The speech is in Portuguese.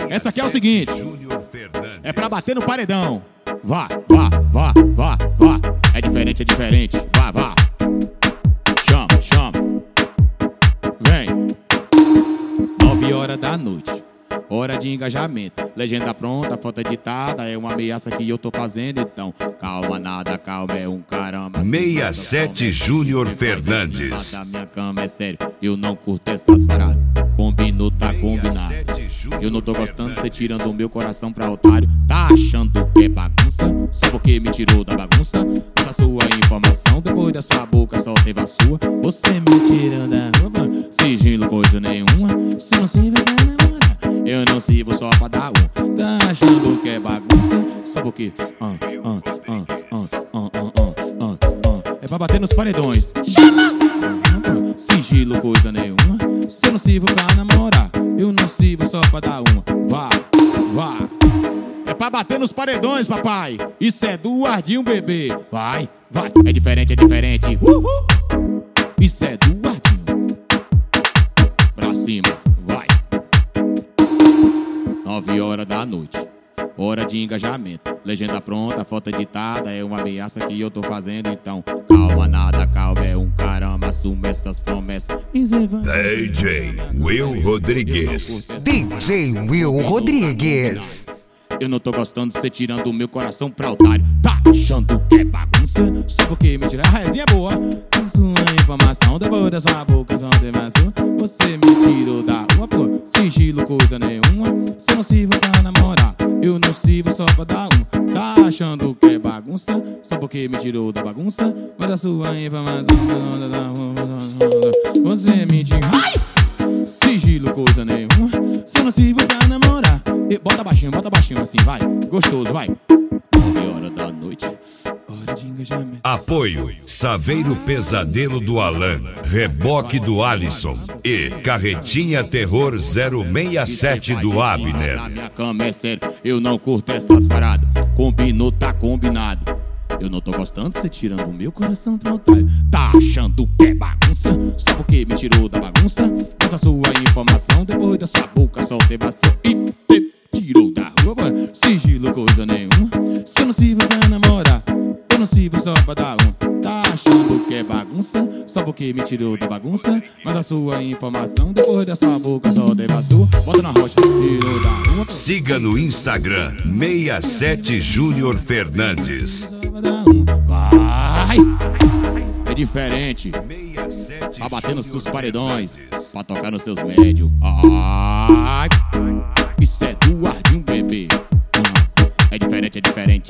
Essa aqui é o seguinte, é pra bater no paredão. Vá. É diferente, vá. Chama. Vem. 9 horas da noite, hora de engajamento. Legenda pronta, foto editada. É uma ameaça que eu tô fazendo. Então, calma, é um caramba. 67 Júnior Fernandes. Da minha cama, é sério, eu não curto essas paradas. Combinou, tá combinado. Eu não tô gostando de cê tirando o meu coração pra otário. Tá achando que é bagunça? Só porque me tirou da bagunça. Essa sua informação, depois da sua boca só teve a sua. Você me tirando da roupa, sigilo coisa nenhuma. Se não se vai namorar, eu não sirvo só pra dar um. Tá achando que é bagunça? Só porque é pra bater nos paredões. Chama! Sigilo coisa nenhuma. Se eu não sirvo pra namorar, eu não sirvo só pra dar uma. Vá. É pra bater nos paredões, papai. Isso é do Ardinho, bebê. Vai. É diferente. Isso é do Ardinho. Pra cima, vai. 9 horas da noite, hora de engajamento. Legenda pronta, foto editada. É uma ameaça que eu tô fazendo. Então, calma, é um caramba. Assume essas promessas. DJ Will Rodrigues. Eu não tô gostando de cê tirando o meu coração pra otário. Tá achando que é bagunça? Só porque me tira a resinha é boa. A sua informação, depois da sua boca só teve a sua. Você me tirou da rua, pô. Sigilo coisa nenhuma. Se eu não sirvo pra namorar, eu não sirvo só pra dar um. Tá achando que é bagunça? Só porque me tirou da bagunça. Mas a sua informação, você me tirou. Ai! Sigilo coisa nenhuma. Se eu não sirvo pra namorar, bota baixinho assim, vai. Gostoso, vai. 9 horas da noite, hora de engajamento. Apoio Saveiro Pesadelo do Alan, Reboque do Alisson e Carretinha Terror 067 do Abner. Na minha cama, é sério, eu não curto essas paradas. Combinou, tá combinado. Eu não tô gostando de cê tirando o meu coração pra otário. Tá achando que é bagunça? Só porque me tirou da bagunça. Essa sua informação, depois da sua boca só teve a sua. E te tirou da rua, sigilo coisa nenhuma. Se eu não sirvo pra namorar, eu não sirvo só pra dar um. Tá achando que é bagunça? Só porque me tirou da bagunça. Mas a sua informação, depois da sua boca só teve a sua. Bota na rocha, tirou da rua. Siga no Instagram 67 Júnior Fernandes. Vai! É diferente. Pra bater nos seus paredões, pra tocar nos seus médios. Ai! Isso é do Ardinho, bebê. É diferente.